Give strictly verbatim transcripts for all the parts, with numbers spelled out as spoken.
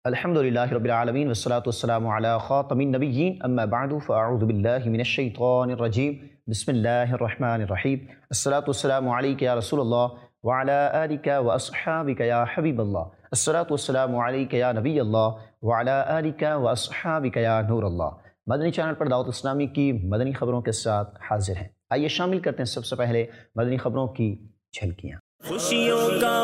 الحمدللہ رب العالمین والصلاة والسلام علی خاتم النبیین اما بعد فاعوذ باللہ من الشیطان الرجیم بسم اللہ الرحمن الرحیم الصلاة والسلام علیک یا رسول اللہ وعلی آلک واصحابک یا حبیب اللہ الصلاة والسلام علیک یا نبی اللہ وعلی آلک واصحابک یا نور اللہ۔ مدنی چینل پر دعوت اسلامی کی مدنی خبروں کے ساتھ حاضر ہیں، آئیے شامل کرتے ہیں سب سے پہلے مدنی خبروں کی جھلکیاں۔ خوشیوں کا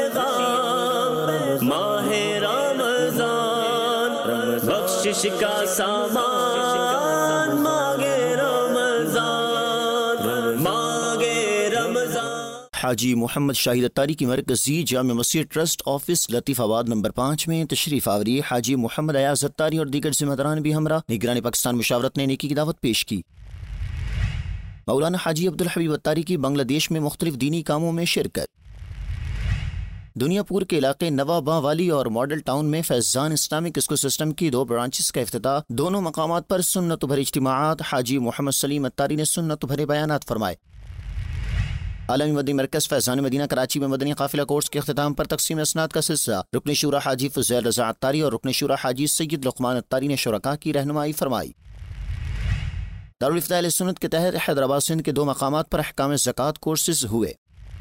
پیغام ماہ رمضان، بخشش کا سامان مانگے رمضان، مانگے رمضان۔ حاجی محمد شاہد اتاری کی مرکزی جامع مسیح ٹرسٹ آفس لطیف آباد نمبر پانچ میں تشریف آوری حاجی محمد ایاز اتاری اور دیگر ذمہ داران بھی ہمراہ نگران پاکستان مشاورت نے نیکی کی دعوت پیش کی۔ مولانا حاجی عبدالحبیب اتاری کی بنگلہ دیش میں مختلف دینی کاموں میں شرکت۔ دنیا پور کے علاقے نوا باں والی اور ماڈل ٹاؤن میں فیضان اسلامک اسکول سسٹم کی دو برانچز کا افتتاح۔ دونوں مقامات پر سنت بھرے اجتماعات۔ حاجی محمد سلیم اتاری نے سنت بھرے بیانات فرمائے۔ عالمی مدنی مرکز فیضان مدینہ کراچی میں مدنی قافلہ کورس کے اختتام پر تقسیم اسناد کا سلسلہ۔ رکن شورا حاجی فضیل رضا اتاری اور رکن شورا حاجی سید لقمان اتاری نے شرکاء کی رہنمائی فرمائی۔ دارالفتاح اہل سنت کے تحت حیدرآباد سندھ کے دو مقامات پر احکام زکوٰۃ کورسز ہوئے۔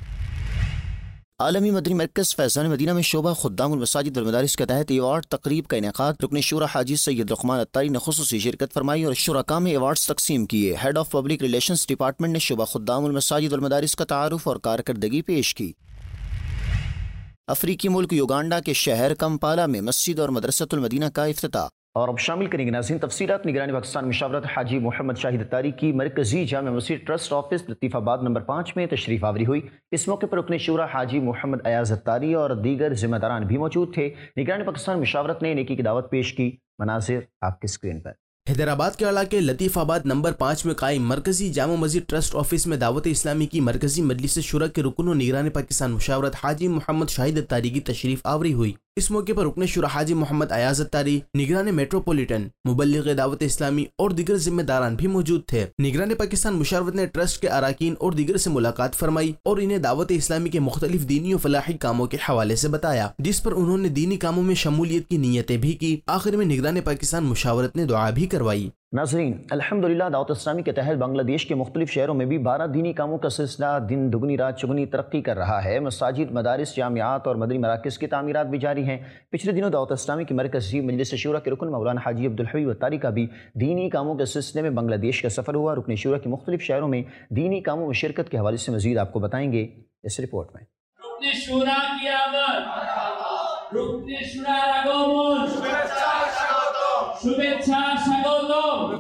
عالمی مدنی مرکز فیضان مدینہ میں شعبہ خدام المساجد والمدارس کے تحت ایوارڈ تقریب کا انعقاد۔ رکن شورا حاجی سید لقمان اتاری نے خصوصی شرکت فرمائی اور شرکاء میں ایوارڈز تقسیم کیے۔ Head of public relations department نے شعبہ خدام المساجد والمدارس کا تعارف اور کارکردگی پیش کی۔ افریقی ملک یوگانڈا کے شہر کمپالا میں مسجد اور مدرسۃ المدینہ کا افتتاح۔ اور اب شامل کریں گے ناظرین تفصیلات نگران پاکستان مشاورت حاجی محمد شاہد اتاری کی مرکزی جامع مسیح ٹرسٹ آفس لطیف آباد نمبر پانچ میں تشریف آوری ہوئی۔ اس موقع پر رکن شورا حاجی محمد ایاز اتاری اور دیگر ذمہ داران بھی موجود تھے۔ نگران پاکستان مشاورت نے نیکی کی دعوت پیش کی۔ مناظر آپ کی اسکرین پر۔ حیدرآباد کے علاقے لطیف آباد نمبر پانچ میں قائم مرکزی جامع مسجد ٹرسٹ آفس میں دعوت اسلامی کی مرکزی مجلس شورا کے رکن و نگران پاکستان مشاورت حاجی محمد شاہد اتاری کی تشریف آوری ہوئی۔ اس موقع پر رکن شورا حاجی محمد ایاز اتاری، نگران میٹروپولیٹن، مبلغ دعوت اسلامی اور دیگر ذمہ داران بھی موجود تھے۔ نگران پاکستان مشاورت نے ٹرسٹ کے اراکین اور دیگر سے ملاقات فرمائی اور انہیں دعوت اسلامی کے مختلف دینی و فلاحی کاموں کے حوالے سے بتایا، جس پر انہوں نے دینی کاموں میں شمولیت کی نیتیں بھی کی۔ آخر میں نگران پاکستان مشاورت نے دعا بھی کروائی۔ ناظرین، الحمدللہ دعوت اسلامی کے تحت بنگلہ دیش کے مختلف شہروں میں بھی بارہ دینی کاموں کا سلسلہ دن دگنی رات چگنی ترقی کر رہا ہے۔ مساجد، مدارس، جامعات اور مدنی مراکز کی تعمیرات بھی جاری ہیں۔ پچھلے دنوں دعوت اسلامی کی مرکزی مجلس شورا کے رکن مولانا حاجی عبدالحبیب اتاری کا بھی دینی کاموں کے سلسلے میں بنگلہ دیش کا سفر ہوا۔ رکن شورا کے مختلف شہروں میں دینی کاموں میں شرکت کے حوالے سے مزید آپ کو بتائیں گے اس رپورٹ میں۔ رکن شورا کی آمد، رکن شورا راگومون، শুভেচ্ছা স্বাগতম,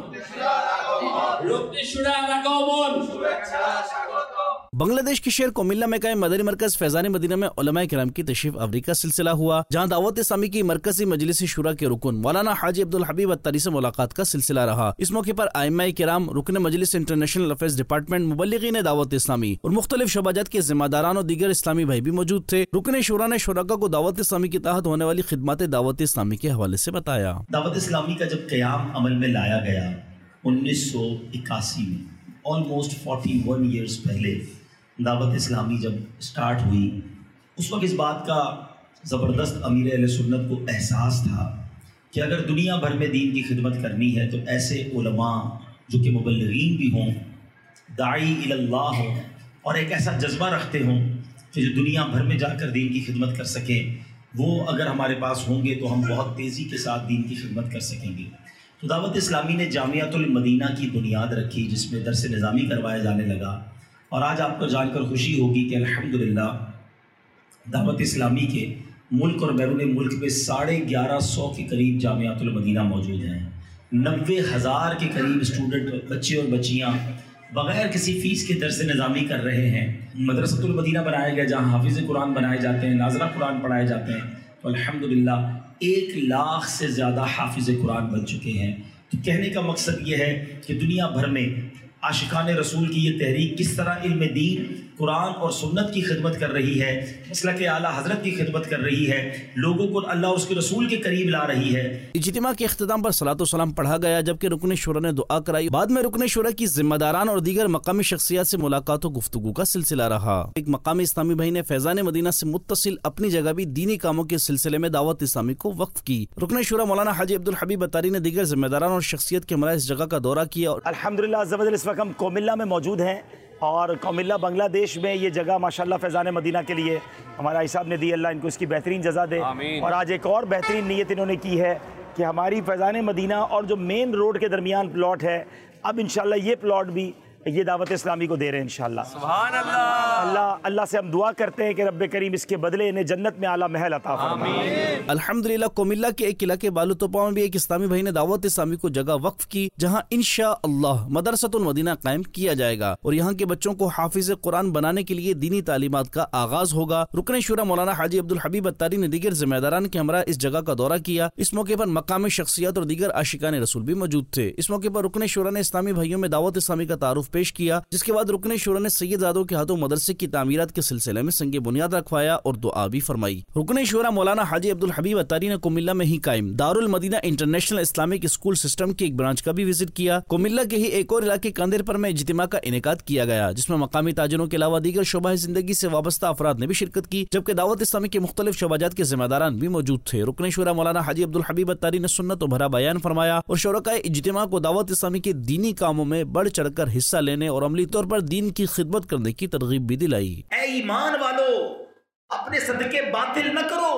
রক্তি শুরা রাগমন, শুভেচ্ছা স্বাগতম। بنگلہ دیش کے شہر کومیلا میں قائم مدنی مرکز فیضان مدینہ میں علماء کرام کی تشریف آوری کا سلسلہ ہوا، جہاں دعوت اسلامی کی مرکزی مجلس شورا کے رکن مولانا حاجی عبدالحبیب اتاری سے ملاقات کا سلسلہ رہا۔ اس موقع پر ائمہ کرام، رکن مجلس انٹرنیشنل افیئرز ڈپارٹمنٹ، مبلغین دعوت اسلامی اور مختلف شعبہ جات کے ذمہ داران اور دیگر اسلامی بھائی بھی موجود تھے۔ رکن شورا نے شرکاء کو دعوت اسلامی کے تحت ہونے والی خدمات دعوت اسلامی کے حوالے سے بتایا۔ دعوت اسلامی کا جب قیام عمل میں لایا گیا انیس سو اکاسی میں، آلموسٹ فورٹی ون ایئرز پہلے دعوت اسلامی جب سٹارٹ ہوئی، اس وقت اس بات کا زبردست امیر اہل سنت کو احساس تھا کہ اگر دنیا بھر میں دین کی خدمت کرنی ہے تو ایسے علماء جو کہ مبلغین بھی ہوں، داعی الی اللہ ہوں اور ایک ایسا جذبہ رکھتے ہوں کہ جو دنیا بھر میں جا کر دین کی خدمت کر سکیں، وہ اگر ہمارے پاس ہوں گے تو ہم بہت تیزی کے ساتھ دین کی خدمت کر سکیں گے۔ تو دعوت اسلامی نے جامعۃ المدینہ کی بنیاد رکھی، جس میں درس نظامی کروایا جانے لگا، اور آج آپ کو جان کر خوشی ہوگی کہ الحمدللہ دعوت اسلامی کے ملک اور بیرون ملک میں ساڑھے گیارہ سو کے قریب جامعۃ المدینہ موجود ہیں۔ نوے ہزار کے قریب اسٹوڈنٹ، بچے اور بچیاں بغیر کسی فیس کے درس نظامی کر رہے ہیں۔ مدرسۃ المدینہ بنایا گیا جہاں حافظ قرآن بنائے جاتے ہیں، ناظرہ قرآن پڑھائے جاتے ہیں۔ تو الحمدللہ ایک لاکھ سے زیادہ حافظ قرآن بن چکے ہیں۔ تو کہنے کا مقصد یہ ہے کہ دنیا بھر میں आशिकान रसूल की ये तहरीक किस तरह इल्म दीन, कुरान और सुन्नत की खिदमत कर रही है, मसलक आला हज़रत की खिदमत कर रही है, लोगों को अल्लाह उसके रसूल के करीब ला रही है। इज्तिमा के इख्तिताम पर सलातो सलाम पढ़ा गया, जबकि रुकन शुरा ने दुआ कराई। बाद में रुकन शुरा की जिम्मेदारान और दीगर मकामी शख्सियत से मुलाकात और गुफ्तगू का सिलसिला रहा। एक मकामी इस्लामी भाई ने फैज़ान मदीना से मुत्तसिल अपनी जगह भी दीनी कामों के सिलसिले में दावत इस्लामी को वक्फ की। रुकन शुरा मौलाना हाजी अब्दुल हबीब अत्तारी ने दीगर जिम्मेदारान और शख्सियत के हमरा इस जगह का दौरा किया। और अल्हम्दुलिल्लाह अज़्ज़ा वजल इस वक्त हम कोमिल्ला में मौजूद हैं और कोमिल्ला बांग्लादेश में ये जगह माशाल्लाह फैज़ान मदीना के लिए हमारा हिसाब ने दी, अल्लाह इनको इसकी बेहतरीन जज़ा दे। और आज एक और बेहतरीन नीयत इन्होंने की है कि हमारी फैज़ान मदीना और जो मेन रोड के दरमियान प्लॉट है, अब इंशाल्लाह ये प्लॉट भी ये दावत इस्लामी को दे रहे हैं इंशाल्लाह। सुभान अल्लाह। अल्लाह अल्लाह से हम दुआ करते हैं कि रब्बे करीम इसके बदले इन्हें जन्नत में आला महल अता फरमाए। अल्हम्दुलिल्लाह कोमिल्ला के एक इलाके बालूतोपा में भी एक इस्लामी भाई ने दावत इस्लामी को जगह वक्फ की, जहां इंशाअल्लाह मदरसतुल मदीना कायम किया जाएगा और यहाँ के बच्चों को हाफिज कुरान बनाने के लिए दीनी तालीमात का आगाज होगा। रुकन शुरा मौलाना हाजी अब्दुल हबीब अत्तारी ने दीगर जिम्मेदारान के हमरा इस जगह का दौरा किया। इस मौके पर मकामी शख्सियत और दीगर आशिकान रसूल भी मौजूद थे। इस मौके पर रुकन शुरा ने इस्लामी भाइयों में दावत इस्लामी का तारुफ पेश किया, जिसके बाद रुकन शुरा ने सैयदादों के हाथों मदरसे की तामीरात के सिलसिले में संगे बुनियाद रखवाया और दुआ भी फरमाई। रुकन शुरा मौलाना हाजी अब्दुल हबीब अत्तारी ने कुमिल्ला में ही कायम दारुल मदीना इंटरनेशनल इस्लामिक स्कूल सिस्टम के एक ब्रांच का भी विजिट किया। कुमिल्ला के ही एक और इलाके कांदेर पर में इज्तिमा का इनेकाद किया गया, जिसमें मकामी ताजिरों के अलावा दीगर शोबा जिंदगी से वाबस्ता अफराद ने भी शिरकत की, जबकि दावत इस्लामी के मुख्तलिफ शोबाजात के जिम्मेदारान भी मौजूद थे। रुकन शुरा मौलाना हाजी अब्दुल हबीब अत्तारी ने सुन्नत भरा बयान फरमाया और शोरकाए इज्तिमा को दावत इस्लामी के दीनी कामों में बढ़ चढ़ कर हिस्सा लेने और अमली तौर पर दीन की खिदमत करने की तरगीब भी दिलाई। ऐ ईमान वालो, अपने सदके बातिल न करो,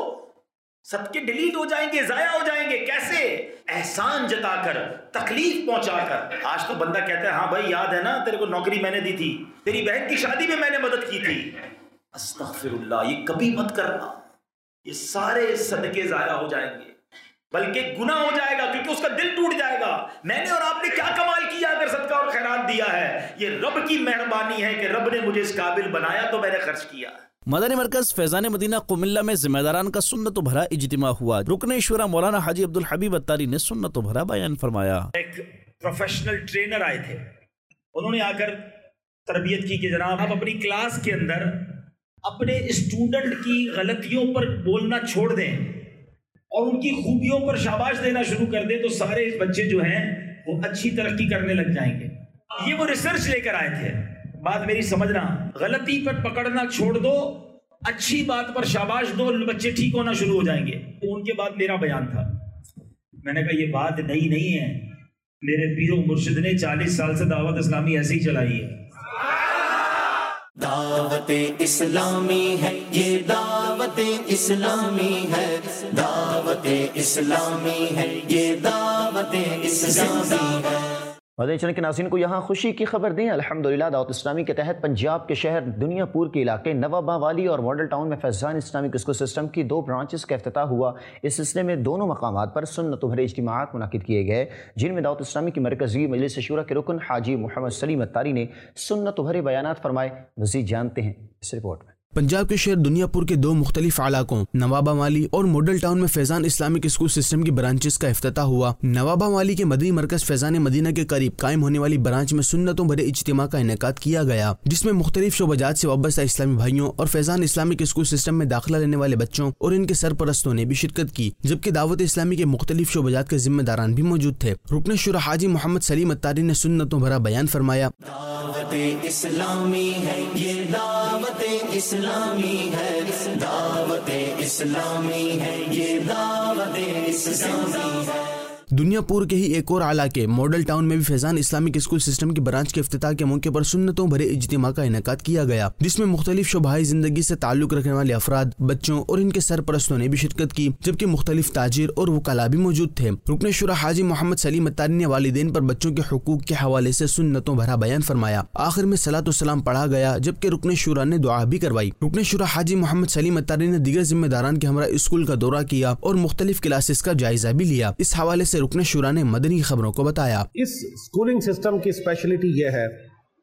सदके डिलीट हो जाएंगे, जाया हो जाएंगे। कैसे? एहसान जताकर, तकलीफ पहुंचाकर। आज तो बंदा कहता है हाँ भाई याद है ना तेरे को नौकरी मैंने दी थी, तेरी बहन की शादी में मैंने मदद की थी। अस्तगफिरुल्लाह, ये कभी मत करना, ये सारे सदके जाया हो जाएंगे, बल्कि गुनाह हो जाएगा, क्योंकि उसका दिल टूट जाएगा। मैंने और आपने क्या कमाल किया अगर सदका और खैरात दिया है? ये रब की मेहरबानी है कि रब ने मुझे इस काबिल बनाया तो मैंने खर्च किया। मदनी मरकज फैज़ान मदीना कुमिल्ला में जिम्मेदारान का सुन्नत भरा इज्तिमा हुआ। रुकन शुरा मौलाना हाजी अब्दुल हबीब अत्तारी ने सुन्नत भरा बयान फरमाया। एक प्रोफेशनल ट्रेनर आए थे, उन्होंने आकर तरबियत की कि जनाब आप अपनी क्लास के अंदर अपने स्टूडेंट की गलतियों पर बोलना छोड़ दें और उनकी खूबियों पर शाबाश देना शुरू कर दे, तो सारे बच्चे जो हैं वो अच्छी तरक्की करने लग जाएंगे। ये वो रिसर्च लेकर आए थे। बात मेरी समझना, गलती पर पकड़ना छोड़ दो, अच्छी बात पर शाबाश दो, बच्चे ठीक होना शुरू हो जाएंगे। तो उनके बाद मेरा बयान था, मैंने कहा ये बात नई नहीं है, मेरे पीर व मुर्शिद ने चालीस साल से दावत इस्लामी ऐसे ही चलाई है। दावत इस्लामी है ये, दावत इस्लामी है, दावत इस्लामी है ये, दावत इस्लामी है। मदनी चैनल के नाज़रीन को यहाँ खुशी की खबर दें। अल्हम्दुलिल्लाह दावत इस्लामी के तहत पंजाब के शहर दुनियापुर के इलाके नवाबा वाली और मॉडल टाउन में फैज़ान इस्लामिक स्कूल सिस्टम की दो ब्रांचेस का इफ्तिताह हुआ। इस सिलसिले में दोनों मकामात पर सुन्नत भरे इज्तिमाअत मुनाकिद किए गए, जिनमें दावत इस्लामी की मरकज़ी मजलिस शूरा के रुकन हाजी मोहम्मद सलीम अत्तारी ने सुन्नत भरे बयानात फरमाए। मज़ीद जानते हैं इस रिपोर्ट में। पंजाब के शहर दुनियापुर के दो मुख्तलिफ इलाकों नवाबा वाली और मॉडल टाउन में फैज़ान इस्लामिक स्कूल सिस्टम की ब्रांचेस का इफ्तिताह हुआ। नवाबा वाली के मदनी मरकज फैज़ान मदीना के करीब कायम होने वाली ब्रांच में सुन्नतों भरे इज्तिमा का इनेकाद किया गया, जिसमें मुख्तलिफ शोबाजात से वाबस्ता इस्लामी भाइयों और फैज़ान इस्लामिक स्कूल सिस्टम में दाखिला लेने वाले बच्चों और इनके सरपरस्तों ने भी शिरकत की, जबकि दावत इस्लामी के मुख्तलिफ शोबाजात के जिम्मेदारान भी मौजूद थे। रुकन शुरा हाजी मोहम्मद सलीम अत्तारी ने सुन्नतों भरा बयान फरमाया। दावत इस्लामी है ये, दावत इस्लामी है, दावत इस्लामी है ये, दावत इस्लामी है। दुनियापुर के ही एक और इलाके मॉडल टाउन में भी फैज़ान इस्लामिक स्कूल सिस्टम की ब्रांच के इफ्तिताह के मौके पर सुन्नतों भरे इज्तिमा का इनेकाद किया गया, जिसमें मुख्तलिफ शोबाई जिंदगी से ताल्लुक रखने वाले अफराद, बच्चों और इनके सरपरस्तों ने भी शिरकत की, जबकि मुख्तलिफ ताजिर और वकाला भी मौजूद थे। रुकन शुरा हाजी मोहम्मद सलीम अत्तारी ने वालिदैन पर बच्चों के हुकूक के हवाले से सुन्नतों भरा बयान फरमाया। आखिर में सलातो सलाम पढ़ा गया, जबकि रुकन शुरा ने दुआ भी करवाई। रुकन शुरा हाजी मोहम्मद सलीम अत्तारी ने दीगर जिम्मेदारान के हमरा स्कूल का दौरा किया और मुख्तलिफ क्लासेस का जायजा भी लिया। इस हवाले से रुकन शुरा ने मदनी खबरों को बताया। इस स्कूलिंग सिस्टम की स्पेशलिटी यह है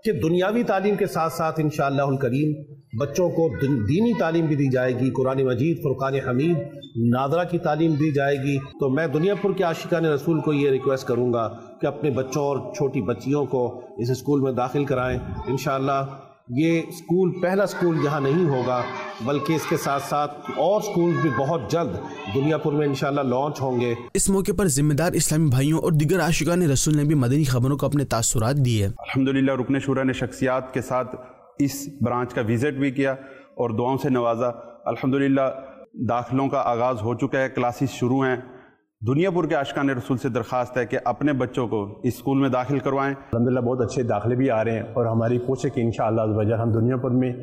کہ دنیاوی تعلیم کے ساتھ ساتھ انشاءاللہ الکریم بچوں کو دینی تعلیم بھی دی جائے گی، قرآن مجید، فرقان حمید، ناظرہ کی تعلیم دی جائے گی۔ تو میں دنیا پور کے عاشقان رسول کو یہ ریکویسٹ کروں گا کہ اپنے بچوں اور چھوٹی بچیوں کو اس اسکول میں داخل کرائیں۔ انشاءاللہ یہ اسکول پہلا اسکول یہاں نہیں ہوگا، بلکہ اس کے ساتھ ساتھ اور اسکول بھی بہت جلد دنیا پور میں انشاءاللہ لانچ ہوں گے۔ اس موقع پر ذمہ دار اسلامی بھائیوں اور دیگر عاشقان رسول نے بھی مدنی خبروں کو اپنے تاثرات دیے۔ الحمدللہ رکن شورا نے شخصیات کے ساتھ اس برانچ کا وزٹ بھی کیا اور دعاؤں سے نوازا۔ الحمدللہ داخلوں کا آغاز ہو چکا ہے، کلاسز شروع ہیں۔ دنیا پور کے عاشقان رسول سے درخواست ہے کہ اپنے بچوں کو اس اسکول میں داخل کروائیں۔ الحمدللہ بہت اچھے داخلے بھی آ رہے ہیں اور ہماری کوشش ہے کہ انشاءاللہ عز و جل ہم دنیا پور میں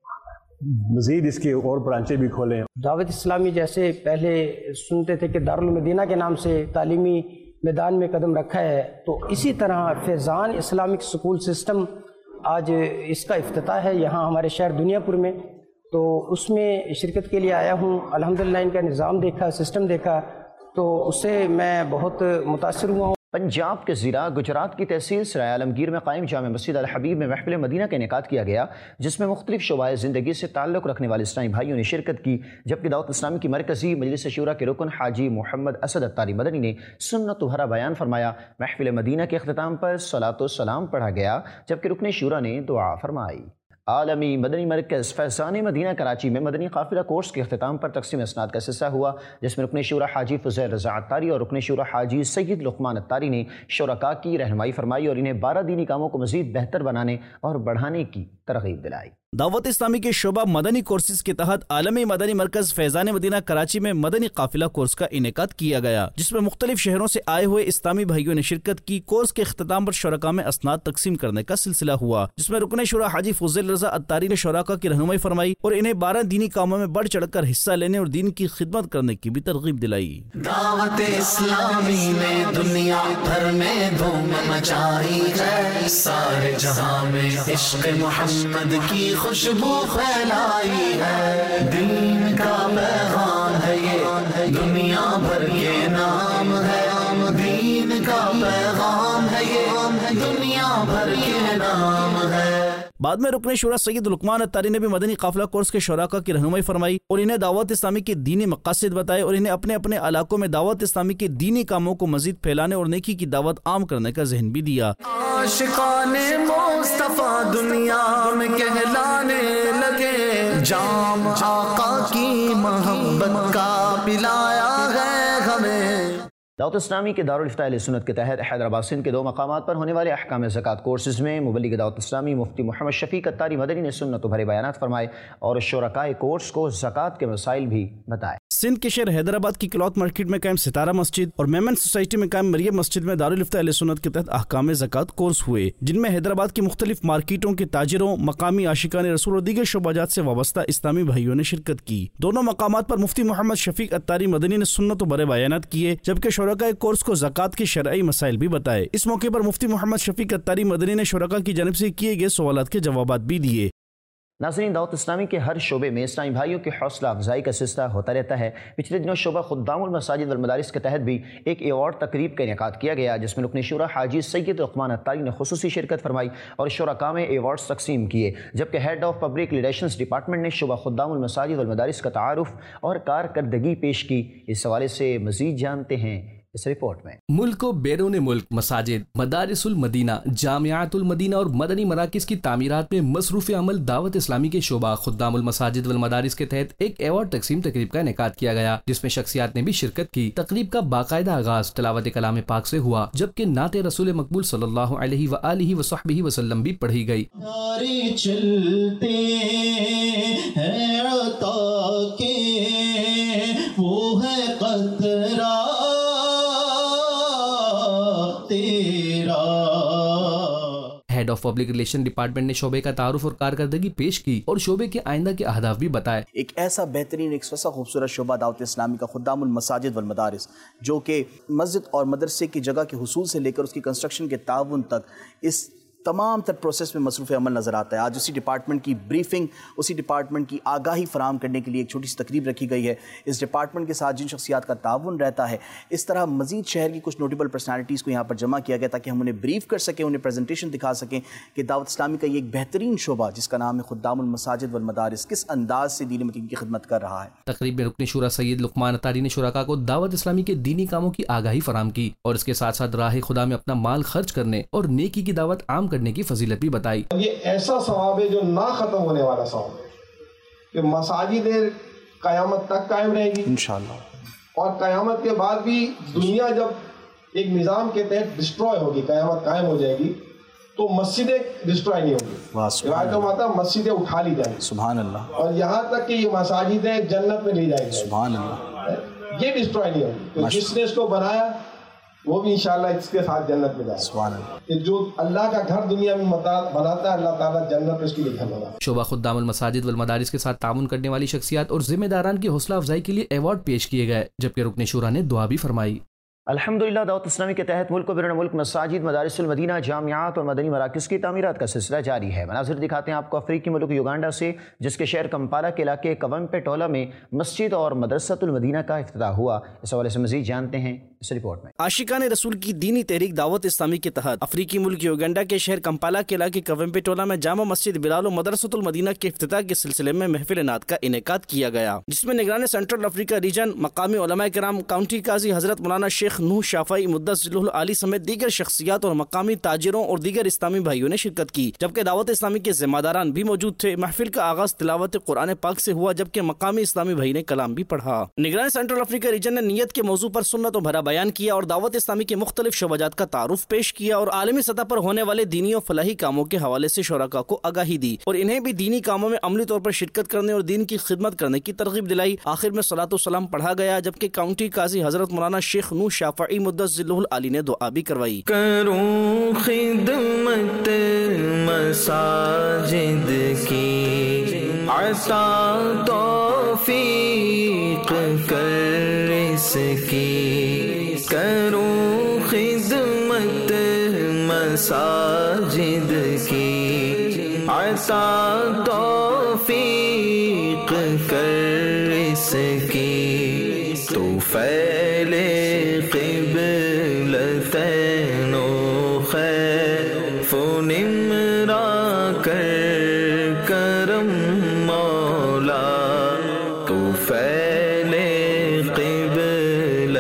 مزید اس کے اور برانچیں بھی کھولیں۔ دعوت اسلامی جیسے پہلے سنتے تھے کہ دارالمدینہ کے نام سے تعلیمی میدان میں قدم رکھا ہے، تو اسی طرح فیضان اسلامک اسکول سسٹم آج اس کا افتتاح ہے یہاں ہمارے شہر دنیا پور میں، تو اس میں شرکت کے لیے آیا ہوں۔ الحمدللہ ان کا نظام دیکھا، سسٹم دیکھا، تو اس سے میں بہت متاثر ہوا ہوں۔ پنجاب کے ضلع گجرات کی تحصیل سرائے عالمگیر میں قائم جامع مسجد الحبیب میں محفل مدینہ کا انعقاد کیا گیا، جس میں مختلف شعبۂ زندگی سے تعلق رکھنے والے اسلامی بھائیوں نے شرکت کی، جبکہ دعوت اسلامی کی مرکزی مجلس شورا کے رکن حاجی محمد اسد اتاری مدنی نے سنت بھرا بیان فرمایا۔ محفل مدینہ کے اختتام پر صلاۃ و سلام پڑھا گیا، جبکہ رکن شورا نے دعا فرمائی۔ عالمی مدنی مرکز فیضان مدینہ کراچی میں مدنی قافلہ کورس کے اختتام پر تقسیم اسناد کا سلسلہ ہوا، جس میں رکن شورا حاجی فضیل رضا اتاری اور رکن شورا حاجی سید لقمان اتاری نے شرکاء کی رہنمائی فرمائی اور انہیں بارہ دینی کاموں کو مزید بہتر بنانے اور بڑھانے کی ترغیب دلائی۔ دعوت اسلامی کے شعبہ مدنی کورسز کے تحت عالمی مدنی مرکز فیضان مدینہ کراچی میں مدنی قافلہ کورس کا انعقاد کیا گیا، جس میں مختلف شہروں سے آئے ہوئے اسلامی بھائیوں نے شرکت کی۔ کورس کے اختتام پر شرکاء میں اسناد تقسیم کرنے کا سلسلہ ہوا، جس میں رکن شورا حاجی فضیل رضا اتاری نے شرکاء کی رہنمائی فرمائی اور انہیں بارہ دینی کاموں میں بڑھ چڑھ کر حصہ لینے اور دین کی خدمت کرنے کی بھی ترغیب دلائی۔ دعوت اسلامی نے دنیا بھر میں دھوم مچائی ہے، سارے جہاں میں عشق محمد کی خوشبو پھیلائی ہے، دین کا پیغام ہے یہ دنیا بھر کے نام ہے، دین کا پیغام ہے یہ دنیا بھر کے نام ہے۔ بعد میں رکن شورا سید لقمان اتاری نے بھی مدنی قافلہ کورس کے شرکاء کی رہنمائی فرمائی اور انہیں دعوت اسلامی کے دینی مقاصد بتائے اور انہیں اپنے اپنے علاقوں میں دعوت اسلامی کے دینی کاموں کو مزید پھیلانے اور نیکی کی دعوت عام کرنے کا ذہن بھی دیا۔ عاشقان مصطفیٰ دنیا میں کہلانے لگے، جام آقا کی محبت کا پلایا ہے ہمیں۔ دعوت اسلامی کے دارالفتاء اہل سنت کے تحت حیدرآباد سندھ کے دو مقامات پر ہونے والے احکام زکوٰۃ کورسز میں مبلغ دعوت اسلامی مفتی محمد شفیق اتاری مدنی نے سنت و بھرے بیانات فرمائے اور شرکاء کورس کو زکوٰۃ کے مسائل بھی بتائے۔ سندھ کے شہر حیدرآباد کی کلاتھ مارکیٹ میں قائم ستارہ مسجد اور میمن سوسائٹی میں قائم مریم مسجد میں دارالفتاء اہل سنت کے تحت احکام زکوٰۃ کورس ہوئے، جن میں حیدرآباد کی مختلف مارکیٹوں کے تاجروں، مقامی عاشقان رسول اور دیگر شعبہ جات سے وابستہ اسلامی بھائیوں نے شرکت کی۔ دونوں مقامات پر مفتی محمد شفیق اتاری مدنی نے سنت و بھرے بیانات کیے، جبکہ شرکاء کورس کو زکوٰۃ کے شرعی مسائل بھی بتائے۔ اس موقع پر مفتی محمد شفیق اتاری مدنی نے شرکاء کی جانب سے کیے گئے سوالات کے جوابات بھی دیے۔ ناظرین، دعوت اسلامی کے ہر شعبے میں اسلامی بھائیوں کی حوصلہ افزائی کا سلسلہ ہوتا رہتا ہے۔ پچھلے دنوں شعبہ خدام المساجد والمدارس کے تحت بھی ایک ایوارڈ تقریب کا انعقاد کیا گیا، جس میں رکن شورا حاجی سید لقمان اتاری نے خصوصی شرکت فرمائی اور شرکاء میں ایوارڈز تقسیم کیے، جبکہ head of public relations department نے شعبہ خدام المساجد والمدارس کا تعارف اور کارکردگی پیش کی۔ اس حوالے سے مزید جانتے ہیں اس رپورٹ میں۔ ملک و بیرون ملک مساجد، مدارس المدینہ، جامعات المدینہ اور مدنی مراکز کی تعمیرات میں مصروف عمل دعوت اسلامی کے شعبہ خدام المساجد والمدارس کے تحت ایک ایوارڈ تقسیم تقریب کا انعقاد کیا گیا، جس میں شخصیات نے بھی شرکت کی۔ تقریب کا باقاعدہ آغاز تلاوت کلام پاک سے ہوا، جبکہ نعت رسول مقبول صلی اللہ علیہ وآلہ وصحبہ وسلم بھی پڑھی گئی۔ چلتے ہیں عطا کے وہ ہے قطرہ head of public relation department نے شعبے کا تعارف اور کارکردگی پیش کی اور شعبے کے آئندہ کے اہداف بھی بتائے۔ ایک ایسا بہترین، ایک ایسا خوبصورت شعبہ دعوت اسلامی کا خدام المساجد والمدارس، جو کہ مسجد اور مدرسے کی جگہ کے حصول سے لے کر اس کی کنسٹرکشن کے تعاون تک اس تمام تر پروسیس میں مصروف عمل نظر آتا ہے. آج اسی ڈپارٹمنٹ کی بریفنگ، اسی ڈپارٹمنٹ کی آگاہی فراہم کرنے کے لیے ایک چھوٹی سی تقریب رکھی گئی ہے. اس ڈپارٹمنٹ کے ساتھ جن شخصیات کا تعاون رہتا ہے، اس طرح مزید شہر کی کچھ نوٹیبل پرسنالٹیز کو یہاں پر جمع کیا گیا تاکہ ہم انہیں بریف کر سکیں، انہیں پریزنٹیشن دکھا سکیں کہ دعوت اسلامی کا یہ ایک بہترین شعبہ جس کا نام ہے خدام المساجد والمدارس کس انداز سے دین متین کی خدمت کر رہا ہے. تقریب میں رکن شورا سید لقمان اتاری نے شرکاء کو دعوت اسلامی کے دینی کاموں کی آگاہی فراہم کی اور اس کے ساتھ ساتھ راہ خدا میں اپنا مال خرچ کرنے اور نیکی کی دعوت عام کرنے کی فضیلت بھی بتائی. یہ ایسا ثواب ہے جو نہ ختم ہونے والا ثواب ہے کہ مساجد قیامت تک قائم رہے گی انشاءاللہ، اور قیامت کے بعد بھی دنیا جب ایک نظام کے تحت ڈسٹروائے ہوگی، قیامت قائم ہو جائے گی تو مسجدیں ڈسٹروائے نہیں ہوگی، روایتوں میں آتا ہے مسجدیں اٹھا لی جائیں گی. سبحان اللہ. اور یہاں تک کہ یہ مساجدیں جنت میں لی جائیں گی. سبحان اللہ. یہ ڈسٹروائے نہیں ہوگی تو جس نے اس کو بنایا وہ بھی انشاءاللہ اس کے ساتھ جنت میں جائے. سبحان اللہ. کہ جو اللہ کا گھر دنیا میں بناتا ہے اللہ تعالیٰ جنت میں اس کے لیے گھر بناتا ہے. شعبہ خدام المساجد والمدارس کے ساتھ تعاون کرنے والی شخصیات اور ذمہ داران کی حوصلہ افزائی کے لیے ایوارڈ پیش کیے گئے، جبکہ رکن شورا نے دعا بھی فرمائی. الحمدللہ دعوت اسلامی کے تحت ملک و بیرون ملک مساجد، مدارس المدینہ، جامعات اور مدنی مراکز کی تعمیرات کا سلسلہ جاری ہے. مناظر دکھاتے ہیں آپ کو افریقی ملک یوگانڈا سے، جس کے شہر کمپالا کے علاقے کومپے ٹولا میں مسجد اور مدرسۃ المدینہ کا افتتاح ہوا. اس حوالے سے مزید جانتے ہیں اس رپورٹ میں. عاشقان رسول کی دینی تحریک دعوت اسلامی کے تحت افریقی ملک یوگنڈا کے شہر کمپالا کے علاقے کومپے ٹولا میں جامع مسجد بلال و مدرسۃ المدینہ کے افتتاح کے سلسلے میں محفل نعت کا انعقاد کیا گیا، جس میں نگران سینٹرل افریقہ ریجن، مقامی علماء کرام، کاؤنٹی قاضی حضرت مولانا شیخ نوح شافعی مدثر ذوالہ العالی سمیت دیگر شخصیات اور مقامی تاجروں اور دیگر اسلامی بھائیوں نے شرکت کی، جبکہ دعوت اسلامی کے ذمہ داران بھی موجود تھے. محفل کا آغاز تلاوت قرآن پاک سے ہوا، جبکہ مقامی اسلامی بھائی نے کلام بھی پڑھا. نگران سینٹرل افریقہ ریجن نے نیت کے موضوع پر سنت و بھرا بیان کیا اور دعوت اسلامی کے مختلف شعبات کا تعارف پیش کیا اور عالمی سطح پر ہونے والے دینی و فلاحی کاموں کے حوالے سے شرکاء کو آگاہی دی اور انہیں بھی دینی کاموں میں عملی طور پر شرکت کرنے اور دین کی خدمت کرنے کی ترغیب دلائی. آخر میں صلاۃ و سلام پڑھا گیا، جبکہ کاؤنٹی قاضی حضرت مولانا شیخ نوح شافعی مدثر ذوالہ العالی نے دعا بھی کروائی. کروں خدمت مساجد کی عطا توفیق کر اس کی، کروں خدمت مساجد کی عطا توفیق کر اس کی، تو پھیلے قبلتین و خیف و نمرا کر کرم مولا، تو پھیلے قبلتین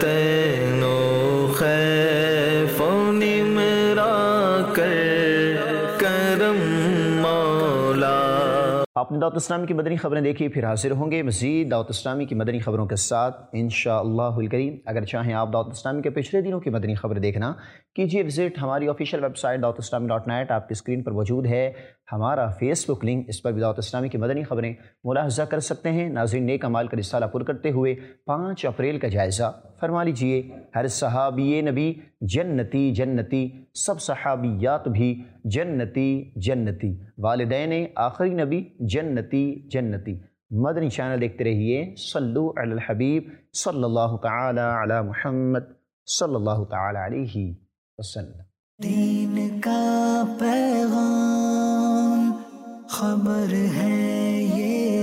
و خیف و نمرا کر کرم مولا. آپ نے دعوت اسلامی کی مدنی خبریں دیکھی، پھر حاضر ہوں گے مزید دعوت اسلامی کی مدنی خبروں کے ساتھ انشاءاللہ الکریم. اگر چاہیں آپ دعوت اسلامی کے پچھلے دنوں کی مدنی خبر دیکھنا، کیجیے وزٹ ہماری آفیشیل ویب سائٹ دعوت اسلامی ڈاٹ نیٹ. آپ کی اسکرین پر موجود ہے ہمارا فیس بک لنک، اس پر بھی دعوت اسلامی کی مدنی خبریں ملاحظہ کر سکتے ہیں. ناظرین، نیک اعمال کا رسالہ پر کرتے ہوئے پانچ اپریل کا جائزہ فرما لیجئے. ہر صحابی نبی جنتی جنتی، سب صحابیات بھی جنتی جنتی، والدین آخری نبی جنتی جنتی. مدنی چینل دیکھتے رہیے. صلو علی الحبیب صلی اللہ تعالی علی محمد صلی اللہ تعالی علیہ وسلم. دین کا پیغام خبر ہے یہ